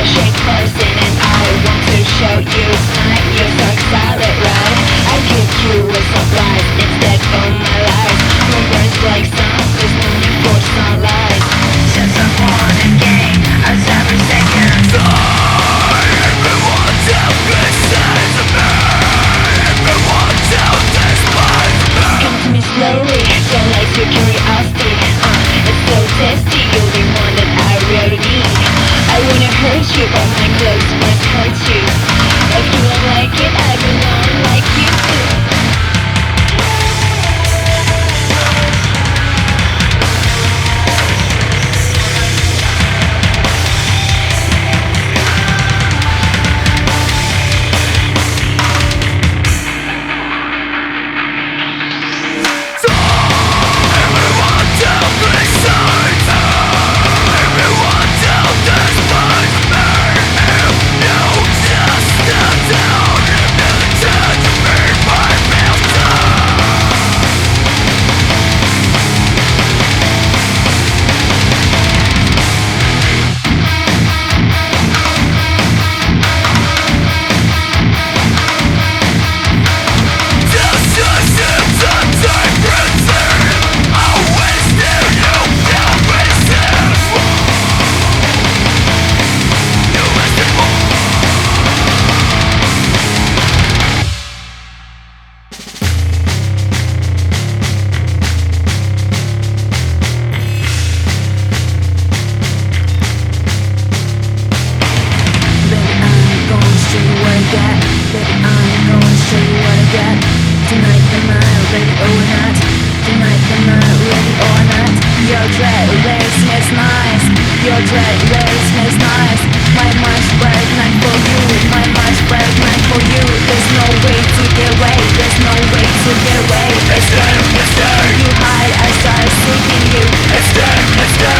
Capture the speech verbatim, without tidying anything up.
shake person, and I want to show you tonight. You're so excited, right? I give you a surprise instead of my life. My words like sun, there's no need for sunlight. Just a fun and game, as every second. Everyone tell this is a man. Everyone tell this life man. Come to me slowly, don't like your curiosity. uh, It's so tasty, you're the one that I really need. I wanna hurt you, but my clothes must hurt you. If you don't like it, I will not like you too. Everyone tell this side. Everyone tell this life man. If you just step down and pretend to be my master. Just a sense of time pretend. I wasted you, you wasted more. You wasted more. Baby, I'm gonna show you what I got. Baby, I'm gonna show you what I got. Tonight, am I ready or not? Tonight, am I ready or not? Your dread lace is nice. Your dread lace is nice. My mind's bright night for you. My mind's bright night for you. There's no way to get away. There's no way to get away. It's time, it's time. You hide as I seeking you. It's time, it's time.